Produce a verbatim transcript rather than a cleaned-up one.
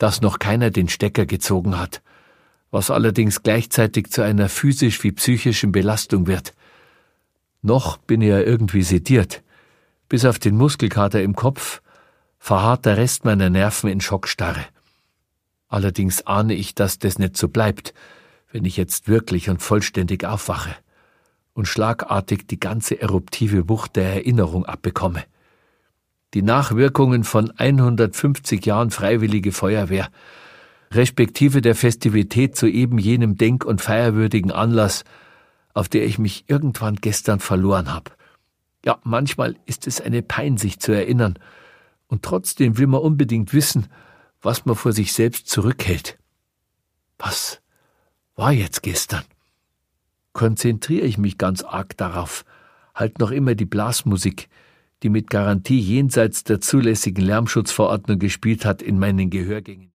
dass noch keiner den Stecker gezogen hat, was allerdings gleichzeitig zu einer physisch wie psychischen Belastung wird. Noch bin ich ja irgendwie sediert. Bis auf den Muskelkater im Kopf verharrt der Rest meiner Nerven in Schockstarre. Allerdings ahne ich, dass das nicht so bleibt, wenn ich jetzt wirklich und vollständig aufwache und schlagartig die ganze eruptive Wucht der Erinnerung abbekomme. Die Nachwirkungen von hundertfünfzig Jahren Freiwillige Feuerwehr, respektive der Festivität zu eben jenem denk- und feierwürdigen Anlass, auf der ich mich irgendwann gestern verloren habe. Ja, manchmal ist es eine Pein, sich zu erinnern, und trotzdem will man unbedingt wissen, was man vor sich selbst zurückhält. Was war jetzt gestern? Konzentriere ich mich ganz arg darauf, halt noch immer die Blasmusik, die mit Garantie jenseits der zulässigen Lärmschutzverordnung gespielt hat, in meinen Gehörgängen.